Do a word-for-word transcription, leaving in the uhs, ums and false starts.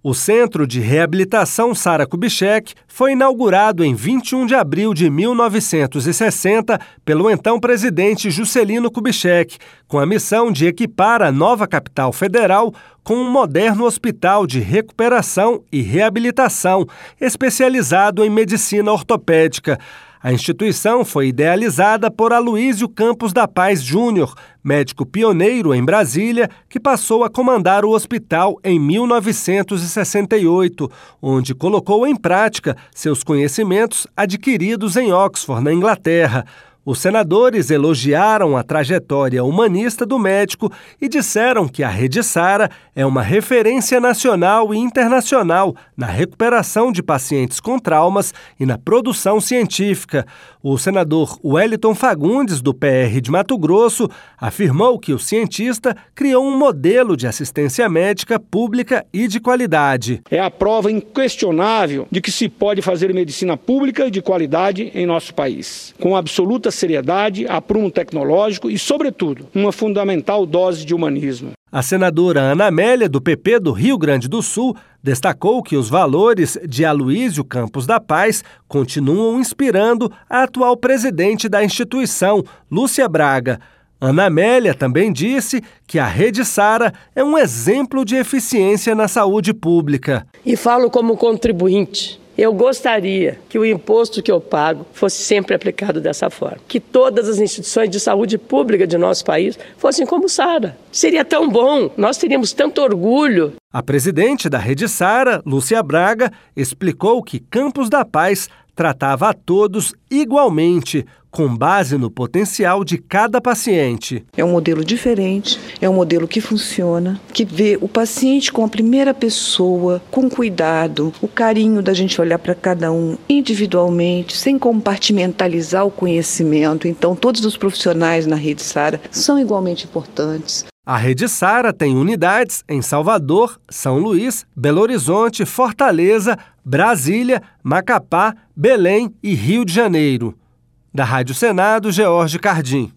O Centro de Reabilitação Sara Kubitschek foi inaugurado em vinte e um de abril de mil novecentos e sessenta pelo então presidente Juscelino Kubitschek, com a missão de equipar a nova capital federal com um moderno hospital de recuperação e reabilitação, especializado em medicina ortopédica. A instituição foi idealizada por Aloísio Campos da Paz Júnior, médico pioneiro em Brasília, que passou a comandar o hospital em mil novecentos e sessenta e oito, onde colocou em prática seus conhecimentos adquiridos em Oxford, na Inglaterra. Os senadores elogiaram a trajetória humanista do médico e disseram que a Rede Sara é uma referência nacional e internacional na recuperação de pacientes com traumas e na produção científica. O senador Wellington Fagundes, do P R de Mato Grosso, afirmou que o cientista criou um modelo de assistência médica pública e de qualidade. É a prova inquestionável de que se pode fazer medicina pública de qualidade em nosso país, com absoluta seriedade, aprumo tecnológico e, sobretudo, uma fundamental dose de humanismo. A senadora Ana Amélia, do P P do Rio Grande do Sul, destacou que os valores de Aloísio Campos da Paz continuam inspirando a atual presidente da instituição, Lúcia Braga. Ana Amélia também disse que a Rede Sara é um exemplo de eficiência na saúde pública. E falo como contribuinte. Eu gostaria que o imposto que eu pago fosse sempre aplicado dessa forma. Que todas as instituições de saúde pública de nosso país fossem como Sara. Seria tão bom, nós teríamos tanto orgulho. A presidente da Rede Sara, Lúcia Braga, explicou que Campos da Paz tratava a todos igualmente, com base no potencial de cada paciente. É um modelo diferente, é um modelo que funciona, que vê o paciente com a primeira pessoa, com cuidado, o carinho da gente olhar para cada um individualmente, sem compartimentalizar o conhecimento. Então, todos os profissionais na Rede Sara são igualmente importantes. A Rede Sara tem unidades em Salvador, São Luís, Belo Horizonte, Fortaleza, Brasília, Macapá, Belém e Rio de Janeiro. Da Rádio Senado, George Cardim.